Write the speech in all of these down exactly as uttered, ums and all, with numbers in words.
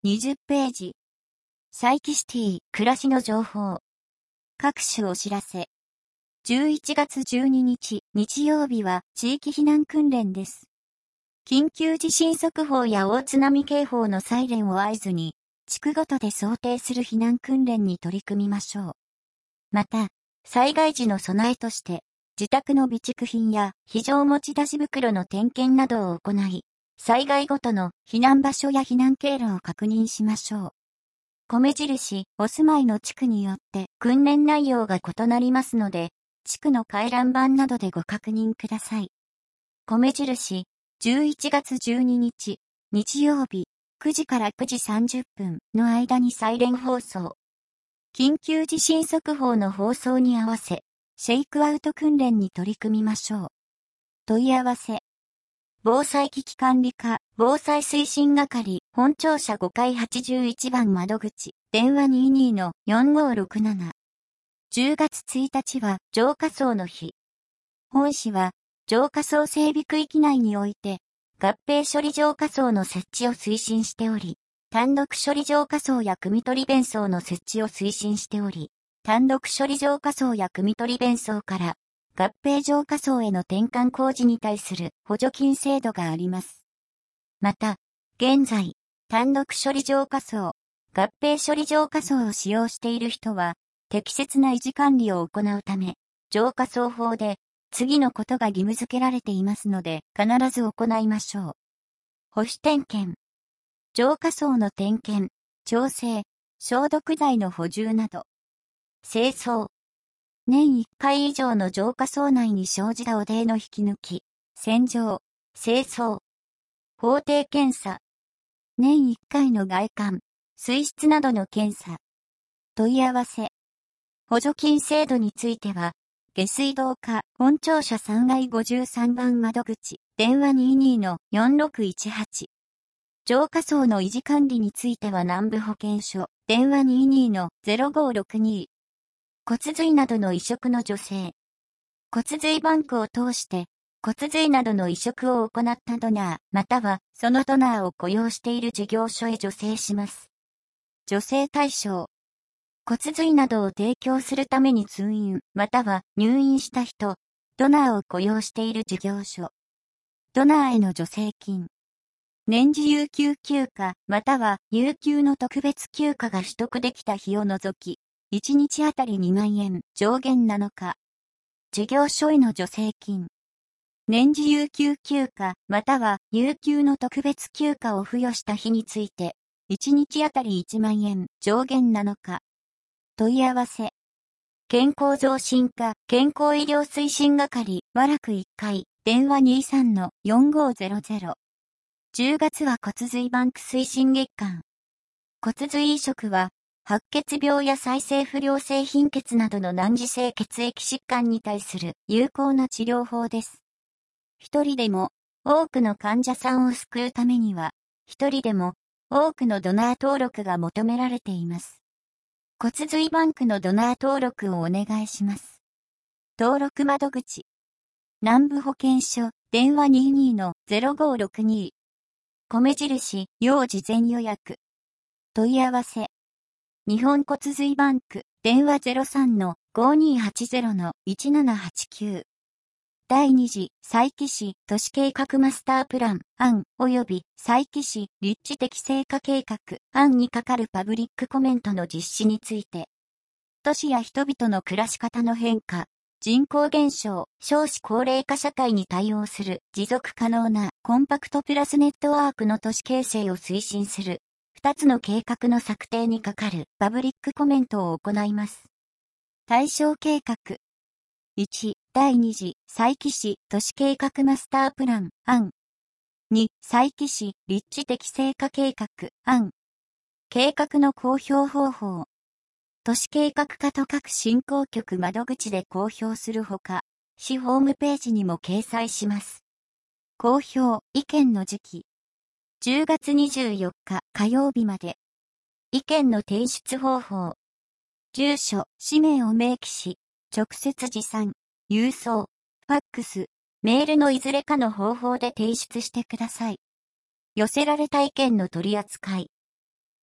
にじゅっページ。佐伯シティ、暮らしの情報。各種お知らせ。じゅういちがつじゅうににち、日曜日は地域避難訓練です。緊急地震速報や大津波警報のサイレンを合図に、地区ごとで想定する避難訓練に取り組みましょう。また、災害時の備えとして、自宅の備蓄品や非常持ち出し袋の点検などを行い、災害ごとの避難場所や避難経路を確認しましょう。米印、お住まいの地区によって訓練内容が異なりますので、地区の回覧板などでご確認ください。米印、じゅういちがつじゅうににち、日曜日、くじからくじさんじゅっぷんの間にサイレン放送。緊急地震速報の放送に合わせ、シェイクアウト訓練に取り組みましょう。問い合わせ。防災危機管理課、防災推進係、本庁舎ごかいはちじゅういちばん窓口、電話 にじゅうにのよんごろくなな。じゅうがつついたちは浄化槽の日。本市は、浄化槽整備区域内において、合併処理浄化槽の設置を推進しており、単独処理浄化槽や汲み取り弁槽の設置を推進しており、単独処理浄化槽や汲み取り弁槽から、合併浄化槽への転換工事に対する補助金制度があります。また、現在、単独処理浄化槽、合併処理浄化槽を使用している人は、適切な維持管理を行うため、浄化槽法で、次のことが義務付けられていますので、必ず行いましょう。保守点検。浄化槽の点検、調整、消毒剤の補充など。清掃。年いっかい以上の浄化槽内に生じた汚泥の引き抜き、洗浄、清掃。法定検査。年いっかいの外観、水質などの検査。問い合わせ。補助金制度については、下水道課、本庁舎さんがいごじゅうさんばん窓口、電話 にじゅうにのよんろくいちはち。浄化槽の維持管理については南部保健所、電話 にじゅうにのぜろごろくに。骨髄などの移植の助成。骨髄バンクを通して、骨髄などの移植を行ったドナー、またはそのドナーを雇用している事業所へ助成します。助成対象。骨髄などを提供するために通院、または入院した人、ドナーを雇用している事業所。ドナーへの助成金。年次有給休暇、または有給の特別休暇が取得できた日を除き、いちにちあたりにまんえん、上限なのか。事業所への助成金。年次有給休暇、または有給の特別休暇を付与した日について、いちにちあたりいちまんえん、上限なのか。問い合わせ。健康増進課、健康医療推進係、和楽いっかい、電話 にじゅうさんのよんごぜろぜろ。じゅうがつは骨髄バンク推進月間。骨髄移植は、白血病や再生不良性貧血などの難治性血液疾患に対する有効な治療法です。一人でも多くの患者さんを救うためには、一人でも多くのドナー登録が求められています。骨髄バンクのドナー登録をお願いします。登録窓口。南部保健所、電話 にじゅうにのぜろごろくに。米印、要事前予約。問い合わせ。日本骨髄バンク、電話 ゼロさんのごにはちゼロのいちななはちきゅう。第二次、佐伯市都市計画マスタープラン案及び佐伯市立地適正化計画案に係るパブリックコメントの実施について、都市や人々の暮らし方の変化、人口減少、少子高齢化社会に対応する持続可能なコンパクトプラスネットワークの都市形成を推進する二つの計画の策定に係るパブリックコメントを行います。対象計画。いち、第二次、佐伯市都市計画マスタープラン案。に、佐伯市立地適正化計画案。計画の公表方法。都市計画課と各振興局窓口で公表するほか、市ホームページにも掲載します。公表、意見の時期。じゅうがつにじゅうよっか火曜日まで。意見の提出方法。住所、氏名を明記し、直接持参、郵送、ファックス、メールのいずれかの方法で提出してください。寄せられた意見の取り扱い。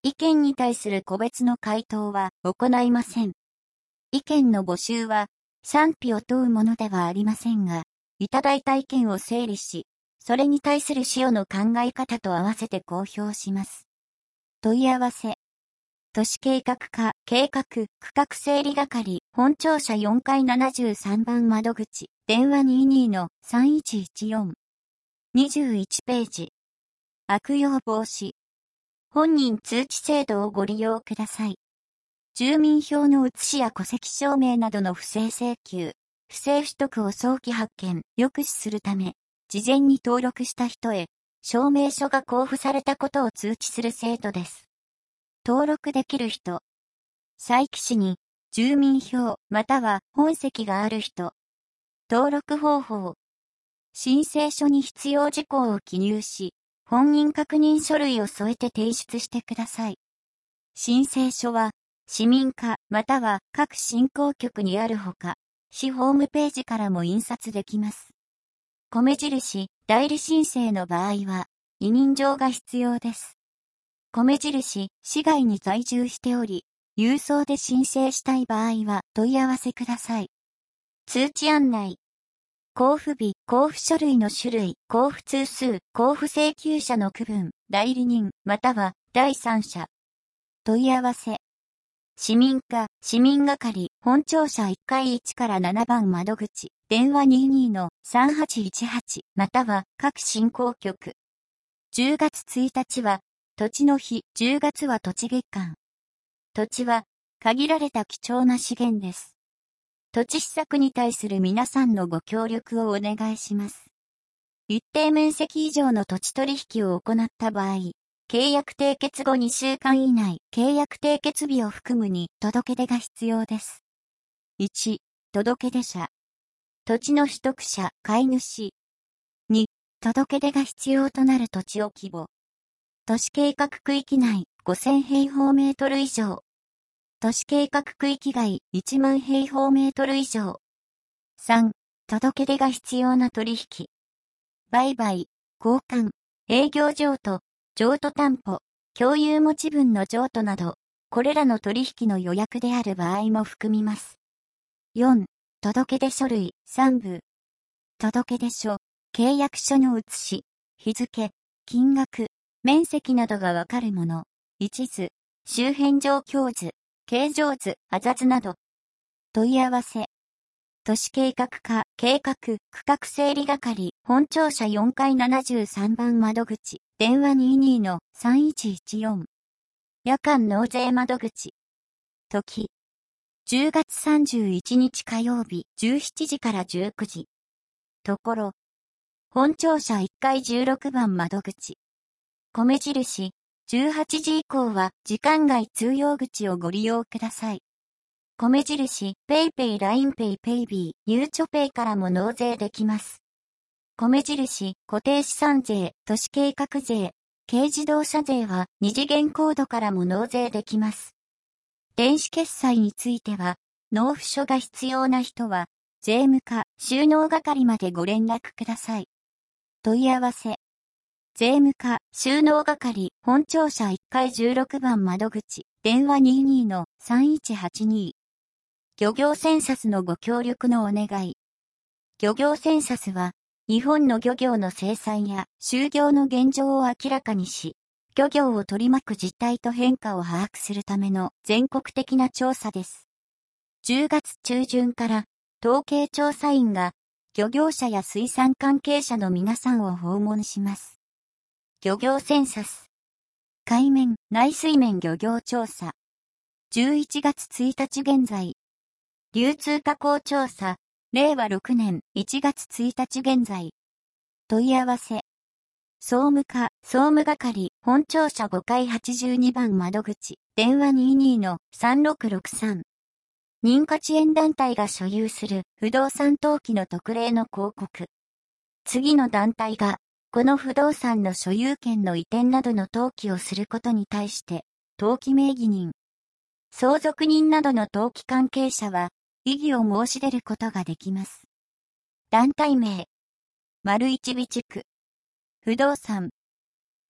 意見に対する個別の回答は行いません。意見の募集は賛否を問うものではありませんが、いただいた意見を整理し、それに対する使用の考え方と合わせて公表します。問い合わせ。都市計画課、計画、区画整理係、本庁舎よんかいななじゅうさんばん窓口、電話 にじゅうに のさんいちいちよん。にじゅういちページ。悪用防止。本人通知制度をご利用ください。住民票の写しや戸籍証明などの不正請求、不正取得を早期発見、抑止するため、事前に登録した人へ、証明書が交付されたことを通知する制度です。登録できる人。佐伯市に、住民票、または本籍がある人。登録方法。申請書に必要事項を記入し、本人確認書類を添えて提出してください。申請書は、市民課または各振興局にあるほか、市ホームページからも印刷できます。米印、代理申請の場合は、委任状が必要です。米印、市外に在住しており、郵送で申請したい場合は問い合わせください。通知案内。交付日、交付書類の種類、交付通数、交付請求者の区分、代理人、または第三者。問い合わせ。市民課、市民係、本庁舎いっかいいちからななばん窓口、電話 にじゅうに のさんはちいちはち、または各振興局。じゅうがつついたちは、土地の日、じゅうがつは土地月間。土地は、限られた貴重な資源です。土地施策に対する皆さんのご協力をお願いします。一定面積以上の土地取引を行った場合、契約締結後にしゅうかん以内、契約締結日を含むに届け出が必要です。いち、届け出者。土地の取得者、買い主。に、届け出が必要となる土地を規模。都市計画区域内ごせんへいほうメートル以上。都市計画区域外いちまんへいほうメートル以上。さん、届け出が必要な取引。売買、交換、営業譲渡、譲渡担保、共有持ち分の譲渡など、これらの取引の予約である場合も含みます。よん、届出書類さんぶ。届出書、契約書の写し、日付、金額、面積などがわかるもの、一図、周辺状況図、形状図、あざつなど。問い合わせ。都市計画課、計画、区画整理係、本庁舎よんかいななじゅうさんばん窓口、電話 にじゅうに のさんいちいちよん。夜間納税窓口。時。じゅうがつさんじゅういちにち火曜日じゅうしちじからじゅうくじ。ところ。本庁舎いっかいじゅうろくばん窓口。米印、じゅうはちじ以降は時間外通用口をご利用ください。米印、ペイペイ、ラインペイ、ペイビー、ゆうちょペイからも納税できます。米印、固定資産税、都市計画税、軽自動車税は二次元コードからも納税できます。電子決済については、納付書が必要な人は、税務課、収納係までご連絡ください。問い合わせ。税務課、収納係、本庁舎いっかいじゅうろくばん窓口、電話 にじゅうに のさんいちはちに。漁業センサスのご協力のお願い。漁業センサスは、日本の漁業の生産や就業の現状を明らかにし、漁業を取り巻く実態と変化を把握するための全国的な調査です。じゅうがつちゅうじゅんから統計調査員が漁業者や水産関係者の皆さんを訪問します。漁業センサス。海面、内水面漁業調査。じゅういちがつついたち現在。流通加工調査。れいわろくねんいちがつついたち現在。問い合わせ。総務課、総務係、本庁舎ごかいはちじゅうにばん窓口、電話 にじゅうに のさんろくろくさん。認可遅延団体が所有する不動産登記の特例の広告。次の団体が、この不動産の所有権の移転などの登記をすることに対して、登記名義人、相続人などの登記関係者は、異議を申し出ることができます。団体名。丸一備地区。不動産。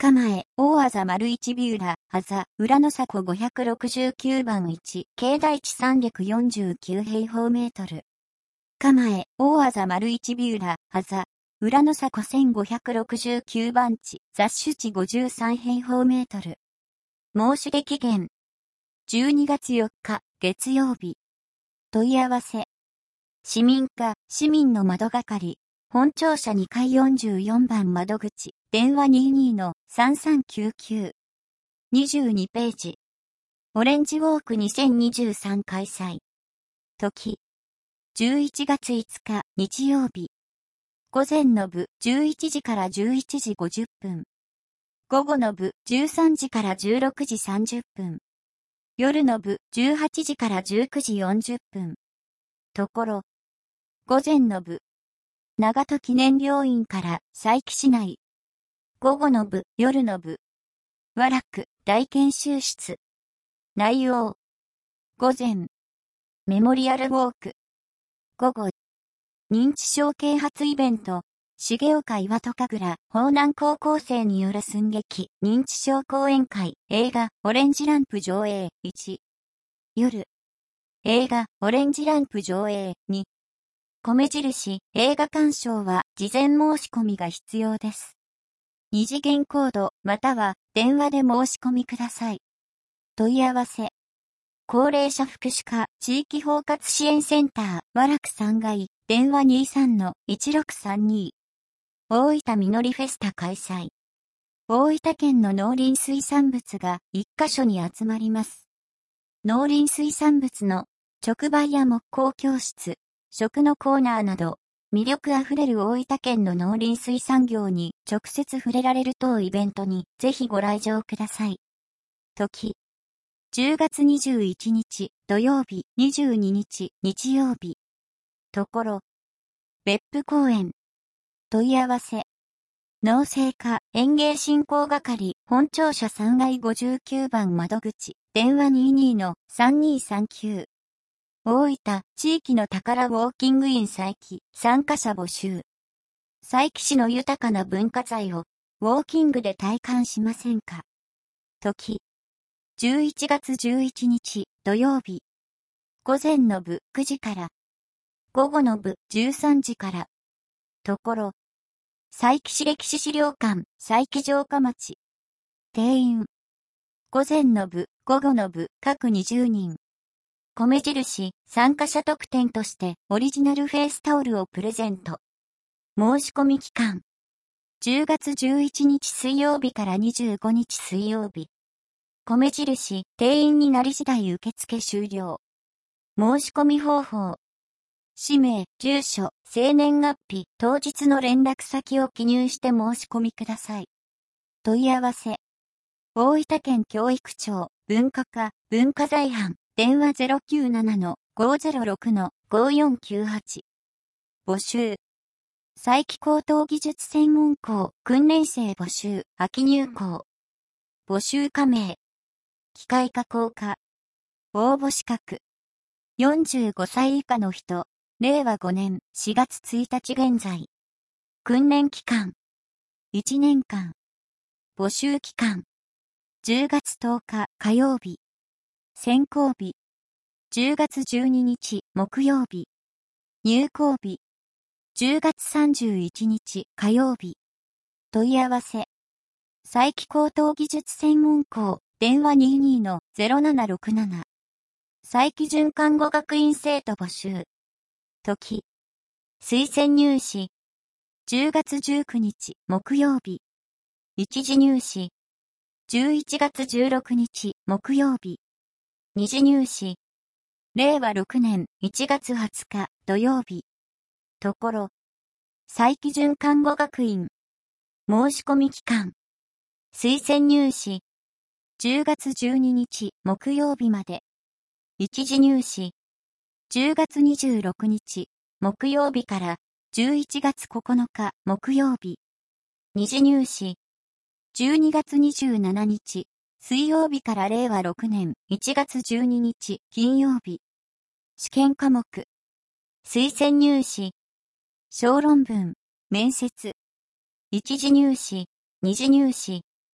構え、大あざ丸一ビューラ、あざ、裏の迫ごひゃくろくじゅうきゅうばんいち、境内地さんびゃくよんじゅうきゅう平方メートル。構え、大あざ丸一ビューラ、あざ、裏の迫せんごひゃくろくじゅうきゅうばん地、雑種地ごじゅうさん平方メートル。申し出期限。じゅうにがつよっか、月曜日。問い合わせ。市民課、市民の窓係。本庁舎にかいよんじゅうよんばん窓口。電話 にじゅうにのさんさんきゅうきゅう。にじゅうにページ。オレンジウォークにせんにじゅうさん開催。時。じゅういちがついつか、日曜日。午前の部、じゅういちじからじゅういちじごじゅっぷん。午後の部、じゅうさんじからじゅうろくじさんじゅっぷん。夜の部、じゅうはちじからじゅうくじよんじゅっぷん。ところ。午前の部。長門記念病院から佐伯市内。午後の部、夜の部。和楽大研修室。内容。午前。メモリアルウォーク。午後。認知症啓発イベント。重岡岩戸神楽、法南高校生による寸劇、認知症講演会、映画、オレンジランプ上映、いち。夜。映画、オレンジランプ上映、に。米印、映画鑑賞は、事前申し込みが必要です。二次元コード、または、電話で申し込みください。問い合わせ。高齢者福祉課、地域包括支援センター、和楽さんがい、電話 にじゅうさんのいちろくさんに。大分みのりフェスタ開催。大分県の農林水産物が一カ所に集まります。農林水産物の直売や木工教室、食のコーナーなど、魅力あふれる大分県の農林水産業に直接触れられる当イベントにぜひご来場ください。時。じゅうがつにじゅういちにち土曜日、にじゅうににち日曜日。ところ。別府公園。問い合わせ。農政課園芸振興係本庁舎さんがいごじゅうきゅうばん窓口電話 にじゅうにのさんにさんきゅう。大分地域の宝ウォーキングイン佐伯参加者募集。佐伯市の豊かな文化財をウォーキングで体感しませんか。時。じゅういちがつじゅういちにち土曜日。午前の部くじから。午後の部じゅうさんじから。ところ。佐伯市歴史資料館、佐伯城下町。定員。午前の部、午後の部、各にじゅうにん。米印、参加者特典としてオリジナルフェイスタオルをプレゼント。申し込み期間。じゅうがつじゅういちにち水曜日からにじゅうごにち水曜日。米印、定員になり次第受付終了。申し込み方法。氏名、住所、生年月日、当日の連絡先を記入して申し込みください。問い合わせ。大分県教育庁、文化課、文化財班、電話 ゼロきゅうななのごゼロろくのごよんきゅうはち。募集。佐伯高等技術専門校、訓練生募集、秋入校。募集加盟。機械加工科。応募資格。よんじゅうごさい以下の人。れいわごねんしがつついたち現在。訓練期間。いちねんかん。募集期間。じゅうがつとおか火曜日。選考日。じゅうがつじゅうににち木曜日。入校日。じゅうがつさんじゅういちにち火曜日。問い合わせ。佐伯高等技術専門校、電話 にじゅうにのゼロななろくなな。佐伯准看護学院生徒募集。時。推薦入試。じゅうがつじゅうくにち木曜日。一次入試。じゅういちがつじゅうろくにち木曜日。二次入試。れいわろくねんいちがつはつか土曜日。ところ。佐伯准看護学院。申し込み期間。推薦入試。じゅうがつじゅうににち木曜日まで。一次入試。じゅうがつにじゅうろくにち木曜日からじゅういちがつここのか木曜日。二次入試。じゅうにがつにじゅうしちにち水曜日かられいわろくねんいちがつじゅうににち金曜日。試験科目。推薦入試。小論文。面接。一次入試。二次入試。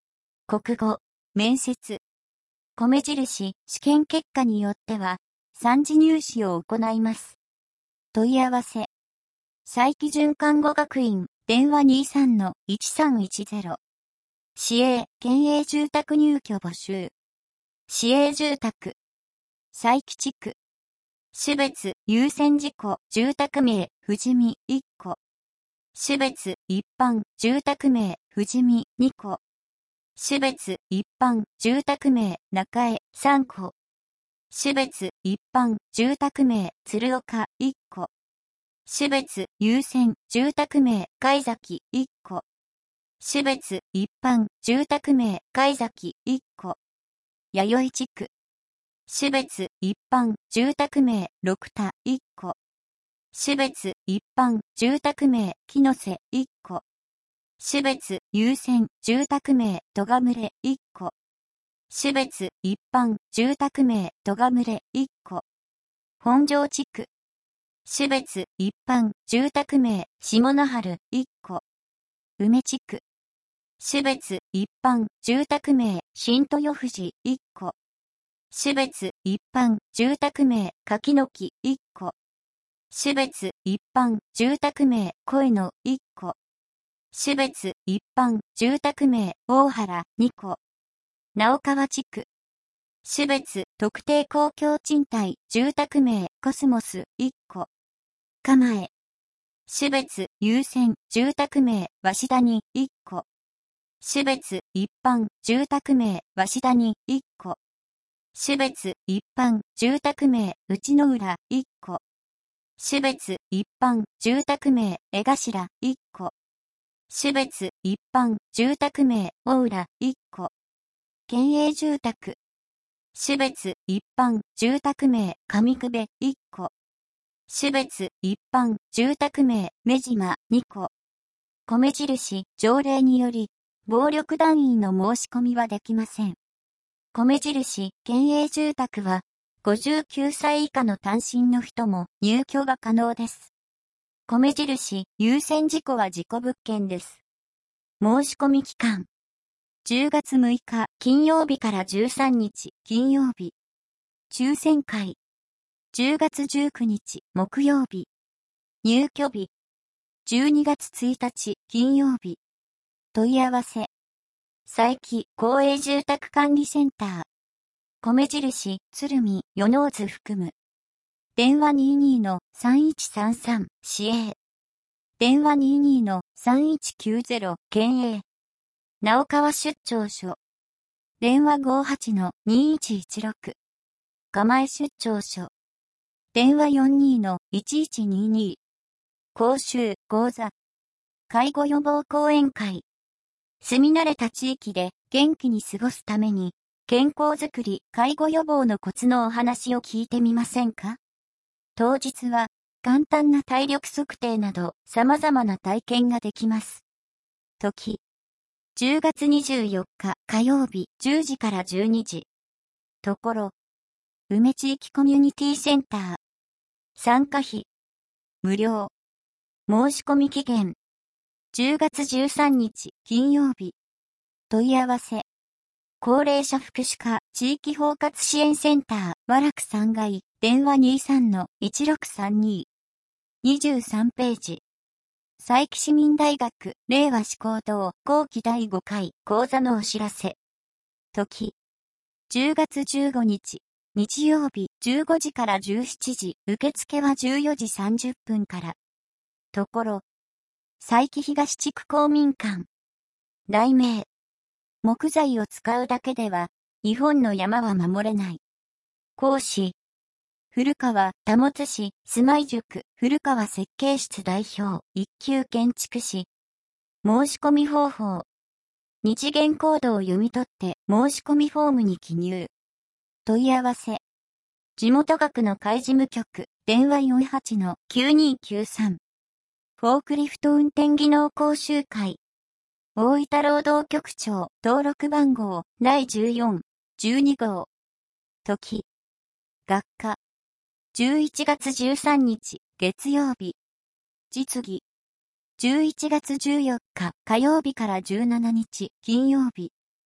国語、面接。米印、試験結果によっては、三次入試を行います。問い合わせ。佐伯准看護学院、電話 にじゅうさんのいちさんいちゼロ。市営、県営住宅入居募集。市営住宅。佐伯地区。種別、優先事項、住宅名、富士見、いっこ。種別、一般、住宅名、富士見、にこ。種別、一般、住宅名、中江、さんこ。種別、一般、住宅名、鶴岡、いっこ。種別、優先、住宅名、貝崎、いっこ。種別、一般、住宅名、貝崎、いっこ。弥生地区。種別、一般、住宅名、六田、いっこ。種別、一般、住宅名、木の瀬、いっこ。種別、優先、住宅名、戸賀牟礼、いっこ。種別、一般、住宅名、戸賀牟礼、いっこ。本庄地区。種別、一般、住宅名、下野原、いっこ。梅地区。種別、一般、住宅名、新豊富いっこ。種別、一般、住宅名、柿の木、いっこ。種別、一般、住宅名、恋野、いっこ。種別、一般、住宅名、大原、にこ。直川地区。種別、特定公共賃貸、住宅名、コスモス、いっこ。蒲江。種別、優先、住宅名、鷲谷、いっこ。種別、一般、住宅名、鷲谷、いっこ。種別、一般、住宅名、内之浦、いっこ。種別、一般、住宅名、江頭、いっこ。種別、一般、住宅名、大浦、いっこ。県営住宅。種別、一般、住宅名、上久部、いっこ。種別、一般、住宅名、目島、にこ。米印、条例により、暴力団員の申し込みはできません。米印、県営住宅は、ごじゅうきゅうさい以下の単身の人も入居が可能です。米印、優先事項は事故物件です。申し込み期間。じゅうがつむいか金曜日からじゅうさんにち金曜日。抽選会。じゅうがつじゅうくにち木曜日。入居日。じゅうにがつついたち金曜日。問い合わせ。佐伯公営住宅管理センター。米印、鶴見、与野津含む。電話 にじゅうにのさんいちさんさん、市営。電話 にじゅうにのさんいちきゅうゼロ、県営。直川出張所。電話 ごじゅうはちのにいちいちろく。蒲江出張所。電話 よんじゅうにのいちいちにに。講習、講座。介護予防講演会。住み慣れた地域で元気に過ごすために、健康づくり、介護予防のコツのお話を聞いてみませんか？当日は、簡単な体力測定など様々な体験ができます。時。じゅうがつにじゅうよっか火曜日じゅうじからじゅうにじ。ところ。梅地域コミュニティセンター。参加費。無料。申し込み期限。じゅうがつじゅうさんにち金曜日。問い合わせ。高齢者福祉課地域包括支援センター和楽さんがい電話 にじゅうさんのいちろくさんに。にじゅうさんページ。佐伯市民大学令和志向堂後期だいごかい講座のお知らせ。時。じゅうがつじゅうごにち日曜日じゅうごじからじゅうしちじ受付はじゅうよじさんじゅっぷんから。ところ。佐伯東地区公民館。題名。木材を使うだけでは、日本の山は守れない。講師。古川保氏住まい塾古川設計室代表一級建築士。申し込み方法。二次元コードを読み取って申し込みフォームに記入。問い合わせ。地元学の会事務局電話 よんじゅうはちのきゅうにきゅうさん。フォークリフト運転技能講習会。大分労働局長登録番号だいじゅうよん、じゅうにごう。時。学科。じゅういちがつじゅうさんにち月曜日。実技。じゅういちがつじゅうよっか火曜日からじゅうしちにち金曜日。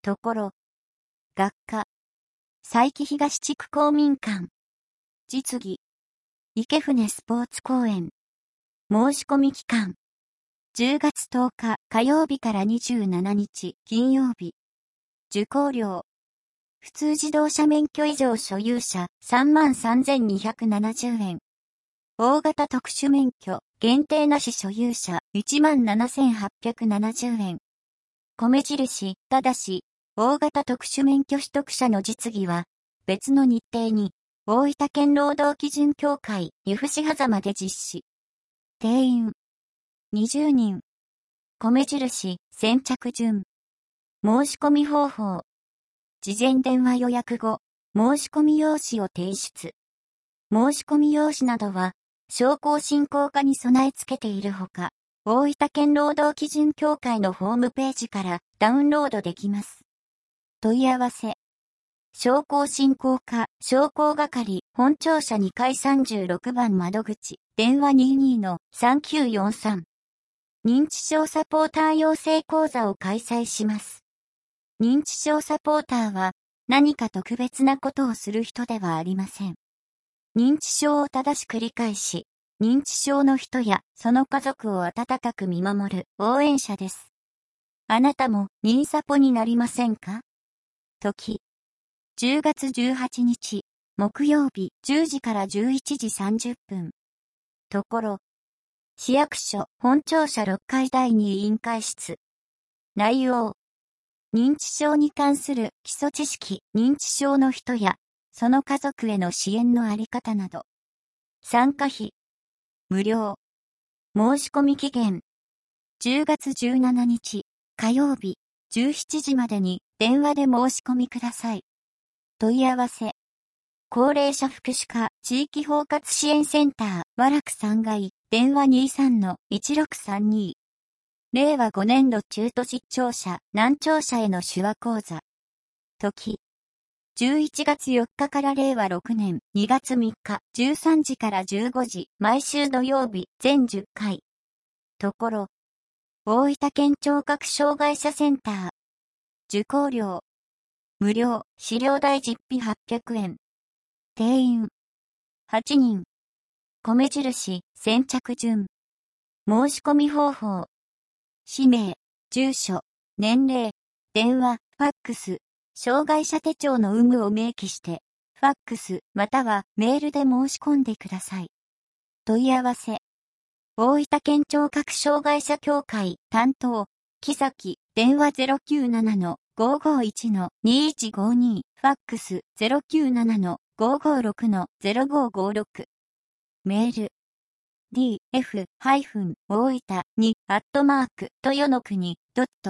ところ。学科。佐伯東地区公民館。実技。池船スポーツ公園。申し込み期間。じゅうがつとおか火曜日からにじゅうしちにち金曜日。受講料。普通自動車免許以上所有者 さんまんさんぜんにひゃくななじゅうえん。大型特殊免許限定なし所有者 いちまんななせんはっぴゃくななじゅうえん。米印、ただし、大型特殊免許取得者の実技は、別の日程に、大分県労働基準協会由布市狭間で実施。定員。にじゅうにん。米印、先着順。申し込み方法。事前電話予約後、申し込み用紙を提出。申し込み用紙などは、商工振興課に備え付けているほか、大分県労働基準協会のホームページからダウンロードできます。問い合わせ。商工振興課、商工係、本庁舎にかいさんじゅうろくばん窓口、電話 にじゅうに のさんきゅうよんさん。認知症サポーター養成講座を開催します。認知症サポーターは何か特別なことをする人ではありません。認知症を正しく理解し、認知症の人やその家族を温かく見守る応援者です。あなたも認サポになりませんか？時。じゅうがつじゅうはちにち、木曜日じゅうじからじゅういちじさんじゅっぷん。ところ。市役所本庁舎ろっかいだいに委員会室。内容。認知症に関する基礎知識、認知症の人やその家族への支援のあり方など。参加費。無料。申し込み期限。じゅうがつじゅうしちにち火曜日じゅうしちじまでに電話で申し込みください。問い合わせ。高齢者福祉課地域包括支援センター和楽さんがい電話 にじゅうさんのいちろくさんに。れいわごねんど中途失調者難聴者への手話講座。時。じゅういちがつよっかかられいわろくねんにがつみっかじゅうさんじからじゅうごじ毎週土曜日全じゅっかい。ところ。大分県聴覚障害者センター。受講料。無料、資料代実費はっぴゃくえん。定員。はちにん。米印、先着順。申し込み方法。氏名、住所、年齢、電話、ファックス、障害者手帳の有無を明記して、ファックスまたはメールで申し込んでください。問い合わせ。大分県聴覚障害者協会担当、木崎、電話 ゼロきゅうななのごーごーいちのにいちごーに、ファックス ゼロきゅうななのごーごーろくのゼロごーごーろく。メール。ディーエフ 大分に アットマーク、豊の国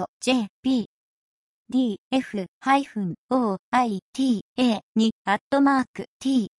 .jp。ディーエフ オーアイティーエー に アットマーク、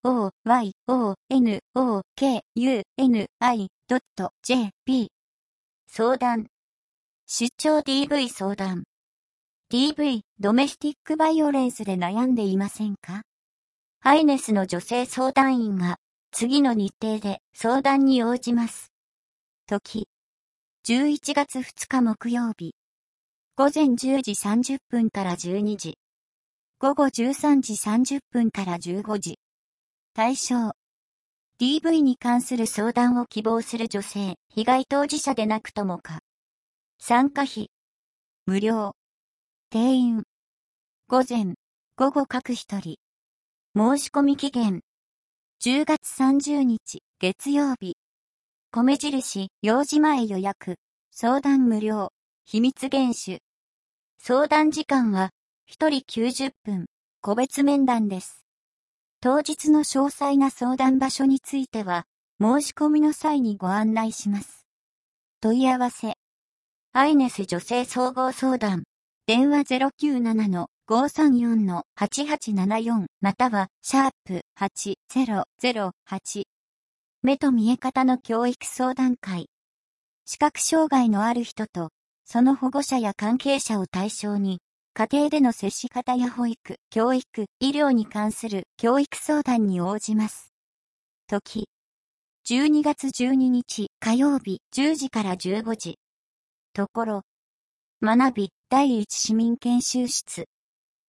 トヨノクニ.jp。相談。出張 ディーブイ 相談。ディーブイ、ドメスティックバイオレンスで悩んでいませんか？ハイネスの女性相談員が次の日程で相談に応じます。時。じゅういちがつふつか木曜日。ごぜんじゅうじさんじゅっぷんからじゅうにじ。ごごじゅうさんじさんじゅっぷんからじゅうごじ。対象。ディーブイ に関する相談を希望する女性、被害当事者でなくともか。参加費。無料。定員。午前、午後各一人。申し込み期限。じゅうがつさんじゅうにち、月曜日。米印、用事前予約。相談無料。秘密厳守。相談時間は、ひとりきゅうじゅっぷん。個別面談です。当日の詳細な相談場所については、申し込みの際にご案内します。問い合わせ。アイネス女性総合相談。電話 ゼロきゅうななのごーさんよんのはちはちななよんまたは、シャープはちゼロゼロはち。目と見え方の教育相談会。視覚障害のある人と、その保護者や関係者を対象に、家庭での接し方や保育、教育、医療に関する教育相談に応じます。時。じゅうにがつじゅうににち火曜日じゅうじからじゅうごじ。ところ。学び第一市民研修室。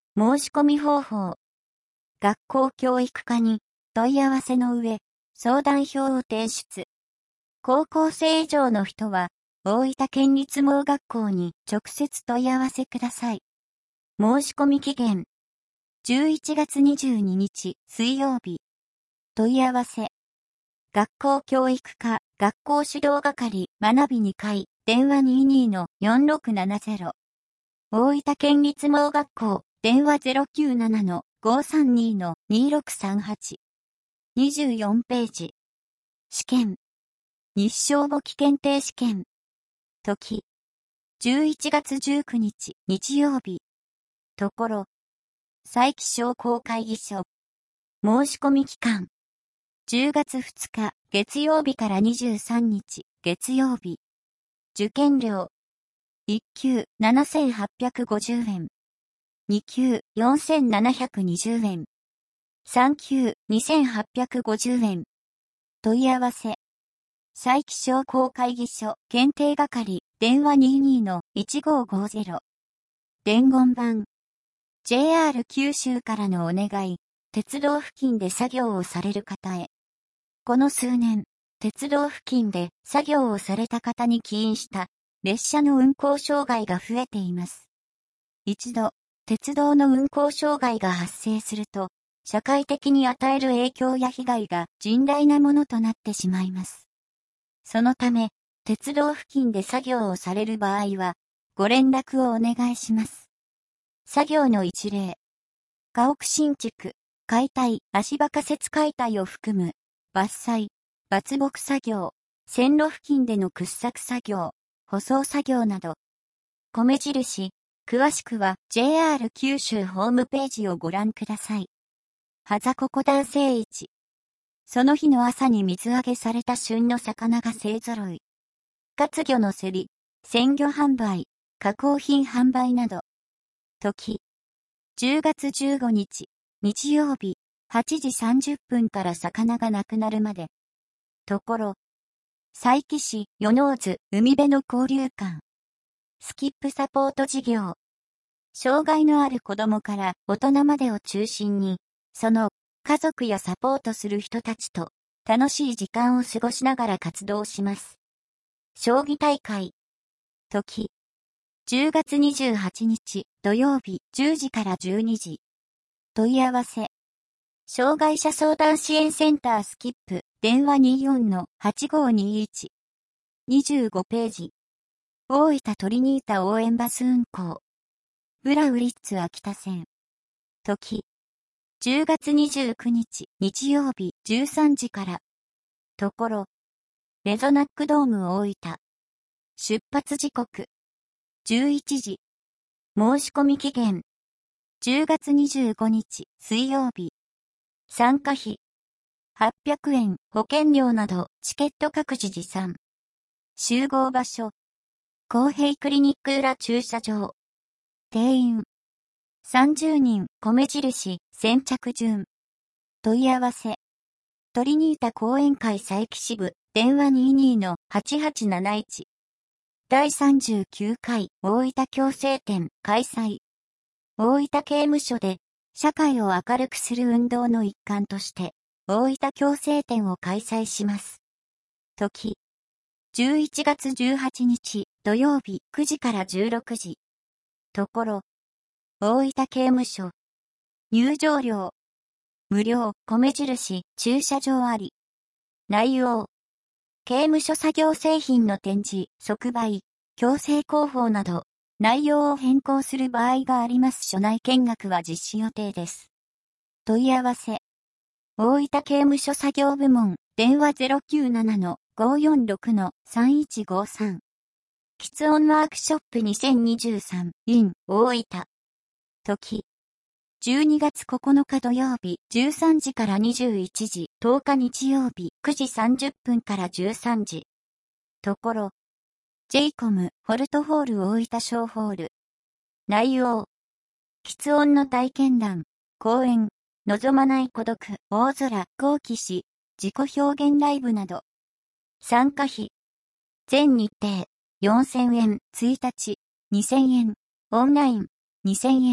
申し込み方法。学校教育課に問い合わせの上、相談票を提出。高校生以上の人は、大分県立盲学校に直接問い合わせください。申し込み期限。じゅういちがつにじゅうににち水曜日。問い合わせ。学校教育課学校指導係学びにかい電話 にじゅうにのよんろくななゼロ。大分県立盲学校電話 ゼロきゅうななのごさんにのにろくさんはち。にじゅうよんページ。試験。日照簿記検定試験。時。じゅういちがつじゅうくにち日曜日。ところ。佐伯商工会議所。申し込み期間。じゅうがつふつか月曜日からにじゅうさんにち月曜日。受験料。いっきゅうななせんはっぴゃくごじゅうえん。にきゅうよんせんななひゃくにじゅうえん。さんきゅうにせんはっぴゃくごじゅうえん。問い合わせ。佐伯商工会議所検定係電話 にじゅうにのいちごごゼロ。伝言板。ジェイアール 九州からのお願い。鉄道付近で作業をされる方へ。この数年、鉄道付近で作業をされた方に起因した列車の運行障害が増えています。一度、鉄道の運行障害が発生すると、社会的に与える影響や被害が甚大なものとなってしまいます。そのため、鉄道付近で作業をされる場合は、ご連絡をお願いします。作業の一例。家屋新築、解体、足場仮設解体を含む、伐採、伐木作業、線路付近での掘削作業、舗装作業など。米印、詳しくは ジェイアール 九州ホームページをご覧ください。はざここ男性市。その日の朝に水揚げされた旬の魚が勢揃い。活魚の競り、鮮魚販売、加工品販売など。時。じゅうがつじゅうごにち、日曜日、はちじさんじゅっぷんから魚がなくなるまで。ところ。佐伯市、与野津、海辺の交流館。スキップサポート事業。障害のある子供から大人までを中心に、その家族やサポートする人たちと楽しい時間を過ごしながら活動します。将棋大会。時。じゅうがつにじゅうはちにち土曜日じゅうじからじゅうにじ。問い合わせ。障害者相談支援センタースキップ電話 にじゅうよんのはちごにいち。にじゅうごページ。大分トリニータ応援バス運行。ブラウリッツ秋田線。時。じゅうがつにじゅうくにち日曜日じゅうさんじから。ところ。レゾナックドーム大分。出発時刻。じゅういちじ。申し込み期限。じゅうがつにじゅうごにち水曜日。参加費。はっぴゃくえん保険料などチケット各自持参。集合場所。公平クリニック裏駐車場。定員。さんじゅうにん米印先着順。問い合わせ。トリニータ講演会佐伯支部電話 にじゅうにのはちはちなないち。だいさんじゅうきゅうかい大分共生展開催。大分刑務所で社会を明るくする運動の一環として大分共生展を開催します。時。じゅういちがつじゅうはちにち土曜日くじからじゅうろくじ。ところ。大分刑務所。入場料。無料、米印、駐車場あり。内容。刑務所作業製品の展示、即売、強制広報など、内容を変更する場合があります。所内見学は実施予定です。問い合わせ。大分刑務所作業部門、電話 ゼロきゅうななのごよんろくのさんいちごさん。喫音ワークショップにせんにじゅうさん in 大分。時。じゅうにがつここのか土曜日じゅうさんじからにじゅういちじ、とおか日曜日くじさんじゅっぷんからじゅうさんじ。ところ。ジェイコム ホルトホール大分小ホール。内容。喫音の体験談、講演、望まない孤独、大空、好奇心、自己表現ライブなど。参加費。全日程、よんせんえん、いちにち、にせんえん、オンライン、にせんえん。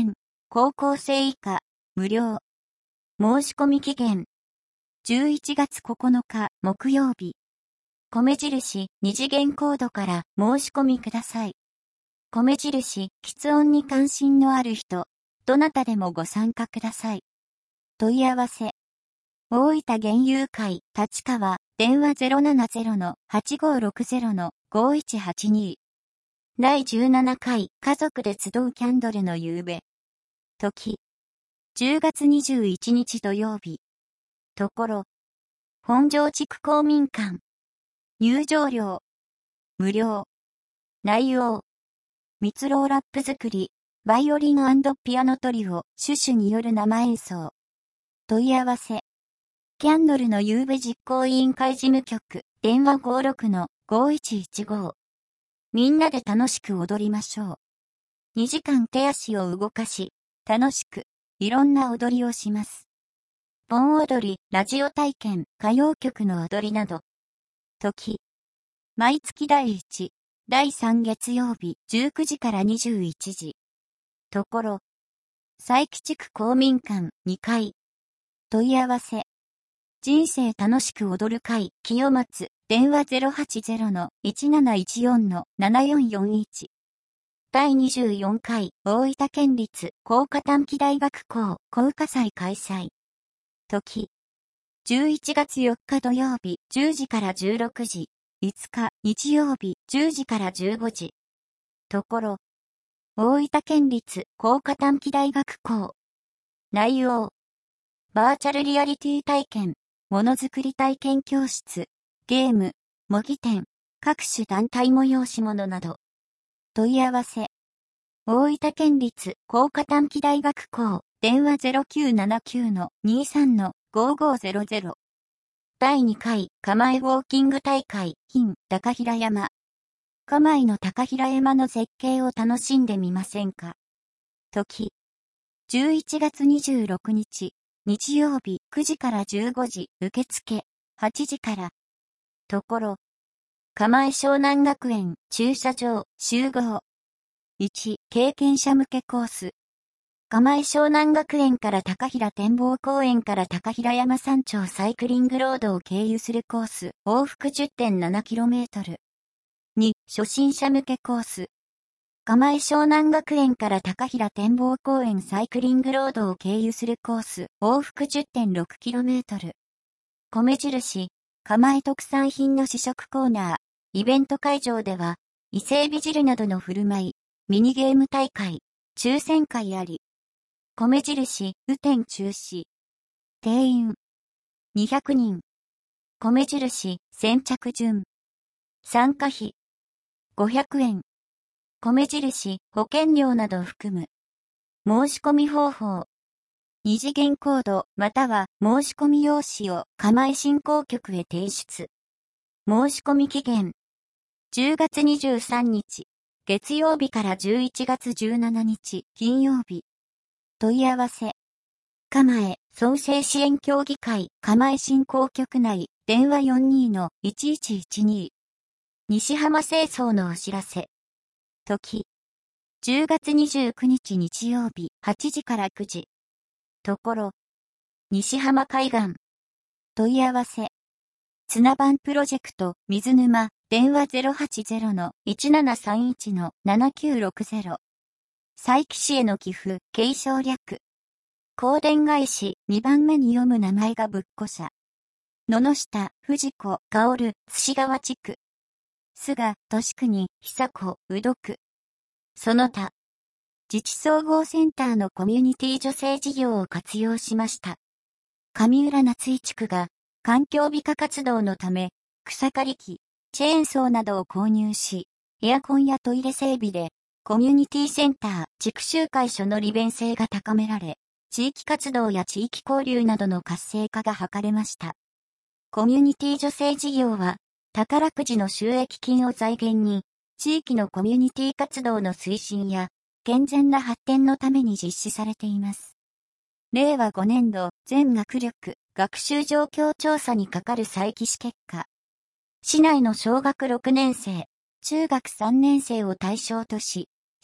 高校生以下、無料。申し込み期限。じゅういちがつここのか木曜日。米印二次元コードから申し込みください。米印、喫音に関心のある人、どなたでもご参加ください。問い合わせ。大分原友会立川電話 ゼロななゼロのはちごろくゼロのごいちはちに。だいじゅうななかい家族で集うキャンドルの夕べ。時。じゅうがつにじゅういちにち土曜日。ところ。本庄地区公民館。入場料。無料。内容。蜜ろうラップ作り、バイオリン&ピアノトリオ、シュシュによる生演奏。問い合わせ。キャンドルの夕べ実行委員会事務局、電話 ごろくのごいちいちご。みんなで楽しく踊りましょう。にじかん手足を動かし、楽しく、いろんな踊りをします。盆踊り、ラジオ体験、歌謡曲の踊りなど。時。毎月だいいち、だいさん月曜日じゅうくじからにじゅういちじ。ところ。佐伯地区公民館にかい。問い合わせ。人生楽しく踊る会、清松、電話 ゼロはちゼロのいちなないちよんのななよんよんいち。だいにじゅうよんかい大分県立工科短期大学校工科祭開催。時。じゅういちがつよっか土曜日じゅうじからじゅうろくじ。いつか日曜日じゅうじからじゅうごじ。ところ。大分県立工科短期大学校。内容。バーチャルリアリティ体験、ものづくり体験教室、ゲーム、模擬店、各種団体催し物など。問い合わせ。大分県立工科短期大学校、電話 ゼロきゅうななきゅうのにさんのごごゼロゼロ。だいにかい、釜江ウォーキング大会、品、高平山。釜江の高平山の絶景を楽しんでみませんか。時。じゅういちがつにじゅうろくにち、日曜日くじからじゅうごじ、受付、はちじから。ところ。釜江湘南学園、駐車場、集合。いち、経験者向けコース。釜江湘南学園から高平展望公園から高平山山頂サイクリングロードを経由するコース、往復 じゅってんななキロメートル。に、初心者向けコース。釜江湘南学園から高平展望公園サイクリングロードを経由するコース、往復 じゅってんろくキロメートル。米印、釜江特産品の試食コーナー、イベント会場では、伊勢海老汁などの振る舞い、ミニゲーム大会、抽選会あり。米印、雨天中止。定員、にひゃくにん。米印、先着順。参加費、ごひゃくえん。米印、保険料などを含む。申し込み方法。二次元コードまたは申し込み用紙を釜江振興局へ提出。申し込み期限。じゅうがつにじゅうさんにち、月曜日からじゅういちがつじゅうしちにち、金曜日。問い合わせ。釜江創生支援協議会釜江振興局内電話 よんにーのいちいちいちに。西浜清掃のお知らせ。時。じゅうがつにじゅうくにち日曜日はちじからくじ。ところ。西浜海岸。問い合わせ。綱番プロジェクト水沼電話 ゼロはちゼロのいちななさんいちのななきゅうろくゼロ。佐伯市への寄付、継承略。香典返しにばんめに読む名前がぶっこ社。野々下、藤子、薫、津川地区。菅、都国、久子、宇土区。その他。自治総合センターのコミュニティ助成事業を活用しました。上浦夏井地区が環境美化活動のため、草刈り機、チェーンソーなどを購入し、エアコンやトイレ整備で、コミュニティセンター、地区集会所の利便性が高められ、地域活動や地域交流などの活性化が図れました。コミュニティ助成事業は、宝くじの収益金を財源に、地域のコミュニティ活動の推進や、健全な発展のために実施されています。れいわごねんど全学力学習状況調査に係る再起試結果。市内の小学ろくねんせい、中学さんねんせいを対象とし、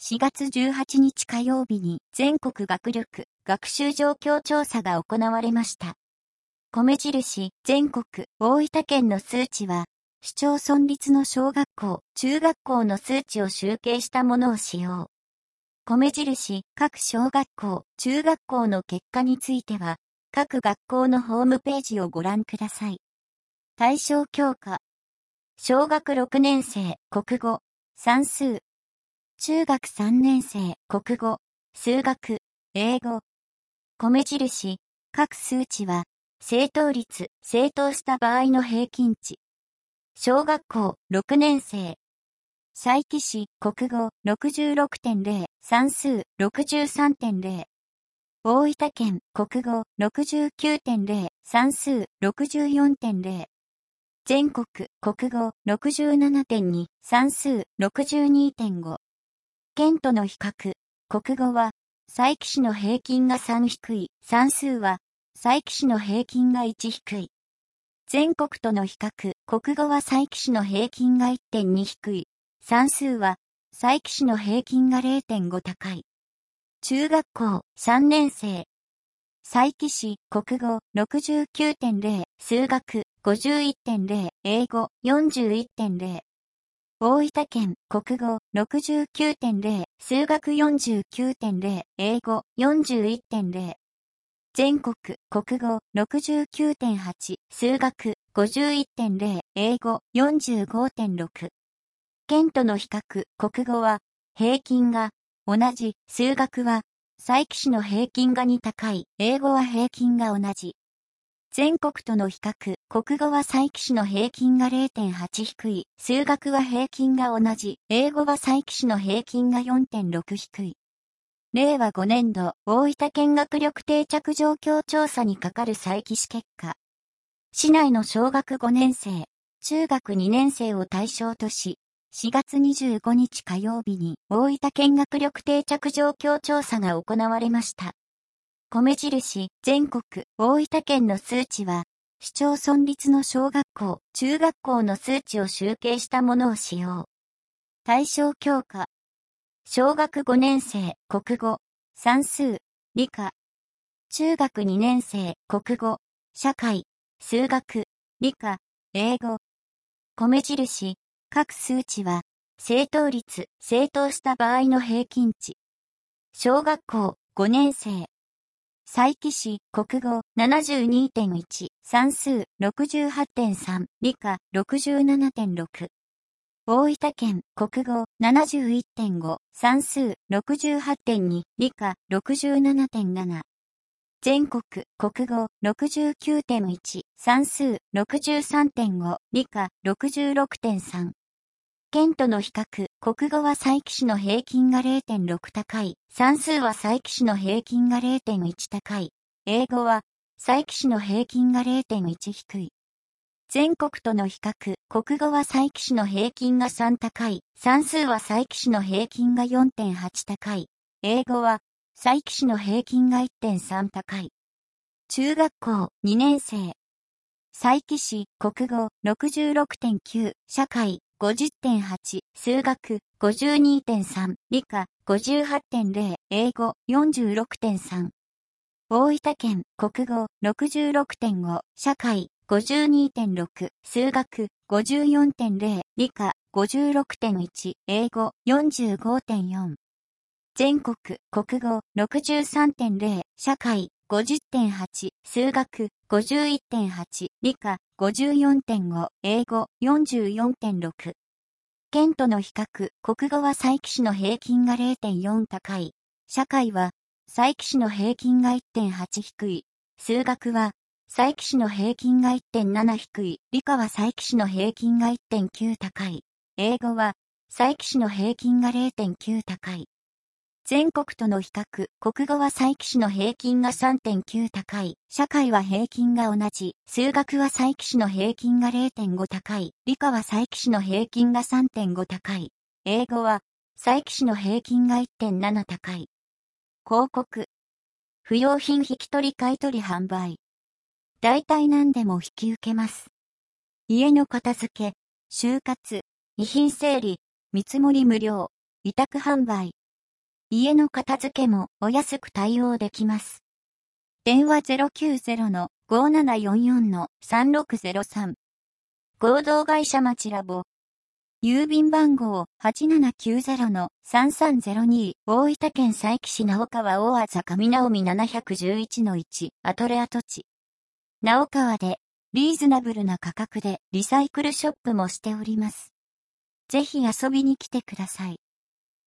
しがつじゅうはちにち火曜日に全国学力、学習状況調査が行われました。米印、全国、大分県の数値は、市町村立の小学校、中学校の数値を集計したものを使用。米印、各小学校、中学校の結果については、各学校のホームページをご覧ください。対象教科。小学ろくねん生、国語、算数。中学さんねん生、国語、数学、英語。米印、各数値は、正答率、正答した場合の平均値。小学校ろくねん生。佐伯市、国語 ろくじゅうろくてんゼロ、算数 ろくじゅうさんてんゼロ。大分県、国語 ろくじゅうきゅうてんゼロ、算数 ろくじゅうよんてんゼロ。全国、国語 ろくじゅうななてんに、算数 ろくじゅうにてんご。県との比較、国語は、佐伯市の平均がさん低い、算数は、佐伯市の平均がいち低い。全国との比較、国語は佐伯市の平均が いってんに 低い。算数は、佐伯市の平均が れいてんご 高い。中学校さんねん生。佐伯市、国語 ろくじゅうきゅうてんゼロ、数学 ごじゅういってんゼロ、英語 よんじゅういってんゼロ。大分県、国語 ろくじゅうきゅうてんゼロ、数学 よんじゅうきゅうてんゼロ、英語 よんじゅういってんゼロ。全国、国語 ろくじゅうきゅうてんはち、数学 ごじゅういってんゼロ、英語 よんじゅうごてんろく。県との比較、国語は、平均が、同じ、数学は、佐伯市の平均がに高い、英語は平均が同じ。全国との比較、国語は佐伯市の平均が れいてんはち 低い、数学は平均が同じ、英語は佐伯市の平均が よんてんろく 低い。れいわごねんど、大分県学力定着状況調査にかかる佐伯市結果。市内の小学ごねん生、中学にねん生を対象とし、しがつにじゅうごにち火曜日に大分県学力定着状況調査が行われました。米印、全国、大分県の数値は、市町村立の小学校、中学校の数値を集計したものを使用。対象教科。小学ごねん生、国語、算数、理科。中学にねん生、国語、社会、数学、理科、英語。米印、各数値は、正答率、正答した場合の平均値。小学校ごねん生。佐伯市、国語 ななじゅうにてんいち、算数 ろくじゅうはちてんさん、理科 ろくじゅうななてんろく。大分県、国語 ななじゅういってんご、算数 ろくじゅうはちてんに、理科 ろくじゅうななてんなな。全国、国語 ろくじゅうきゅうてんいち、算数 ろくじゅうさんてんご、理科 ろくじゅうろくてんさん。県との比較、国語は佐伯市の平均が れいてんろく 高い、算数は佐伯市の平均が れいてんいち 高い、英語は佐伯市の平均が れいてんいち 低い。全国との比較、国語は佐伯市の平均がさん高い、算数は佐伯市の平均が よんてんはち 高い、英語は佐伯市の平均が いってんさん 高い。中学校にねん生。佐伯市、国語 ろくじゅうろくてんきゅう、社会 ごじゅってんはち、数学 ごじゅうにてんさん、理科 ごじゅうはちてんゼロ、英語 よんじゅうろくてんさん。大分県、国語 ろくじゅうろくてんご、社会 ごじゅうにてんろく、数学 ごじゅうよんてんゼロ、理科 ごじゅうろくてんいち、英語 よんじゅうごてんよん。全国、国語 ろくじゅうさんてんゼロ、社会 ごじゅってんはち、数学 ごじゅういってんはち、理科 ごじゅうよんてんご、英語 よんじゅうよんてんろく。県との比較、国語は佐伯市の平均が れいてんよん 高い、社会は佐伯市の平均が いってんはち 低い、数学は佐伯市の平均が いってんなな 低い、理科は佐伯市の平均が いってんきゅう 高い、英語は佐伯市の平均が れいてんきゅう 高い。全国との比較、国語は佐伯市の平均が さんてんきゅう 高い、社会は平均が同じ、数学は佐伯市の平均が れいてんご 高い、理科は佐伯市の平均が さんてんご 高い、英語は佐伯市の平均が いってんなな 高い。広告。不用品引き取り買取販売。大体何でも引き受けます。家の片付け、就活、遺品整理、見積もり無料、委託販売。 家の片付けもお安く対応できます。電話 ゼロきゅうゼロ ごーななよんよん さんろくゼロさん。合同会社町ラボ。郵便番号 はちななきゅうゼロ さんさんゼロに 大分県佐伯市直川大字上直見なないちいちのいちアトレ跡地。直川でリーズナブルな価格でリサイクルショップもしております。ぜひ遊びに来てください。